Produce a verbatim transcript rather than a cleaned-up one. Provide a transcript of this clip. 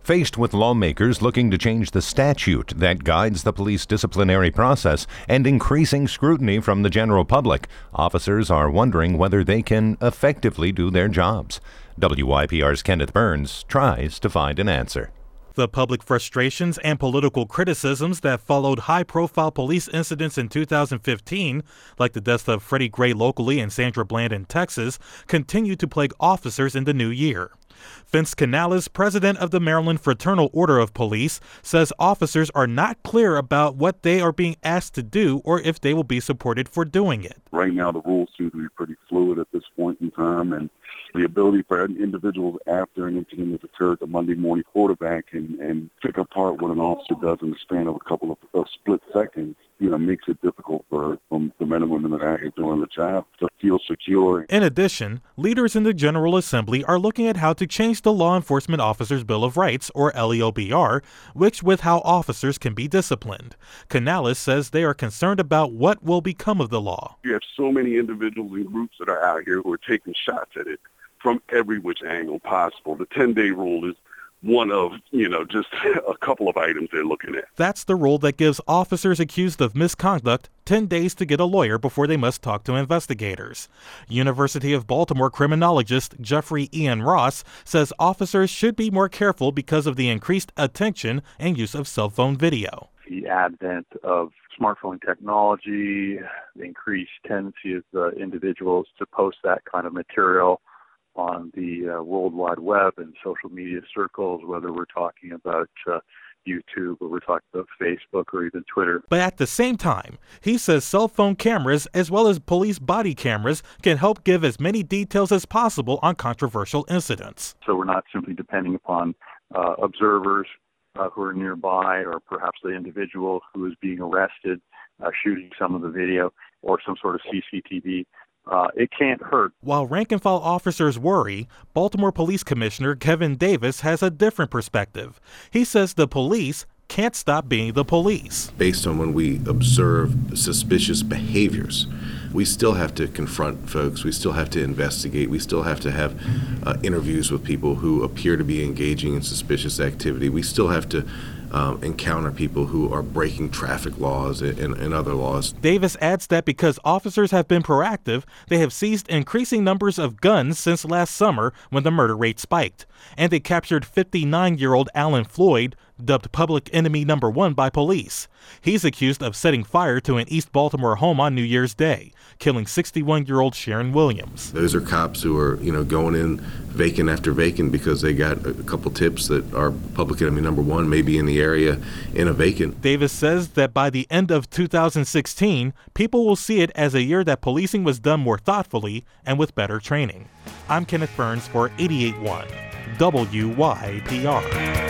Faced with lawmakers looking to change the statute that guides the police disciplinary process and increasing scrutiny from the general public, officers are wondering whether they can effectively do their jobs. W Y P R's Kenneth Burns tries to find an answer. The public frustrations and political criticisms that followed high-profile police incidents in two thousand fifteen, like the deaths of Freddie Gray locally and Sandra Bland in Texas, continue to plague officers in the new year. Vince Canales, president of the Maryland Fraternal Order of Police, says officers are not clear about what they are being asked to do or if they will be supported for doing it. Right now, the rules seem to be pretty fluid at this point in time, and the ability for individuals after an incident has occurred to Monday morning quarterback and, and pick apart what an officer does in the span of a couple of, of split seconds, you know, makes it difficult for um, the men and women that are out here doing the job to feel secure. In addition, leaders in the General Assembly are looking at how to change the Law Enforcement Officers Bill of Rights, or L E O B R, which with how officers can be disciplined. Canales says they are concerned about what will become of the law. You have so many individuals and groups that are out here who are taking shots at it from every which angle possible. The ten-day rule is one of, you know, just a couple of items they're looking at. That's the rule that gives officers accused of misconduct ten days to get a lawyer before they must talk to investigators. University of Baltimore criminologist Jeffrey Ian Ross says officers should be more careful because of the increased attention and use of cell phone video. The advent of smartphone technology, the increased tendency of uh, individuals to post that kind of material on the uh, World Wide Web and social media circles, whether we're talking about uh, YouTube or we're talking about Facebook or even Twitter. But at the same time, he says cell phone cameras as well as police body cameras can help give as many details as possible on controversial incidents. So we're not simply depending upon uh, observers uh, who are nearby or perhaps the individual who is being arrested uh, shooting some of the video or some sort of C C T V. Uh, it can't hurt. While rank-and-file officers worry, Baltimore Police Commissioner Kevin Davis has a different perspective. He says the police can't stop being the police. Based on when we observe suspicious behaviors, we still have to confront folks, we still have to investigate, we still have to have uh, interviews with people who appear to be engaging in suspicious activity. We still have to Um, encounter people who are breaking traffic laws and, and, and other laws. Davis adds that because officers have been proactive, they have seized increasing numbers of guns since last summer when the murder rate spiked. And they captured fifty-nine-year-old Alan Floyd, dubbed public enemy number one by police. He's accused of setting fire to an East Baltimore home on New Year's Day, killing sixty-one-year-old Sharon Williams. Those are cops who are, you know, going in vacant after vacant because they got a couple tips that our public enemy number one may be in the area in a vacant. Davis says that by the end of two thousand sixteen, people will see it as a year that policing was done more thoughtfully and with better training. I'm Kenneth Burns for eighty-eight point one W Y P R.